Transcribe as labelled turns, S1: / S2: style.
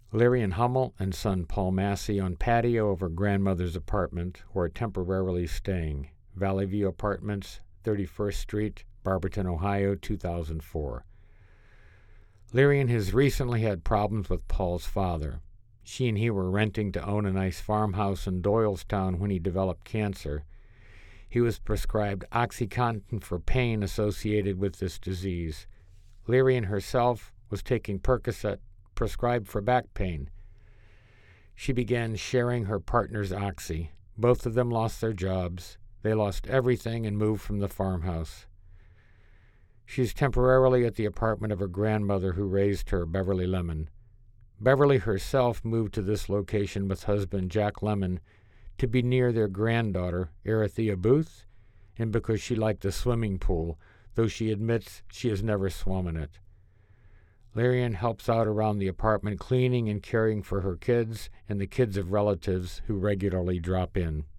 S1: Larian Hummel and son Paul Massey on patio of her grandmother's apartment who are temporarily staying. Valley View Apartments, 31st Street, Barberton, Ohio, 2004. Larian has recently had problems with Paul's father. She and he were renting to own a nice farmhouse in Doylestown when he developed cancer. He was prescribed OxyContin for pain associated with this disease. Larian herself was taking Percocet, prescribed for back pain. She began sharing her partner's Oxy. Both of them lost their jobs. They lost everything and moved from the farmhouse. She's temporarily at the apartment of her grandmother who raised her, Beverly Lemon. Beverly herself moved to this location with husband Jack Lemon to be near their granddaughter, Arathea Booth, and because she liked the swimming pool, though she admits she has never swum in it. Larian helps out around the apartment cleaning and caring for her kids and the kids of relatives who regularly drop in.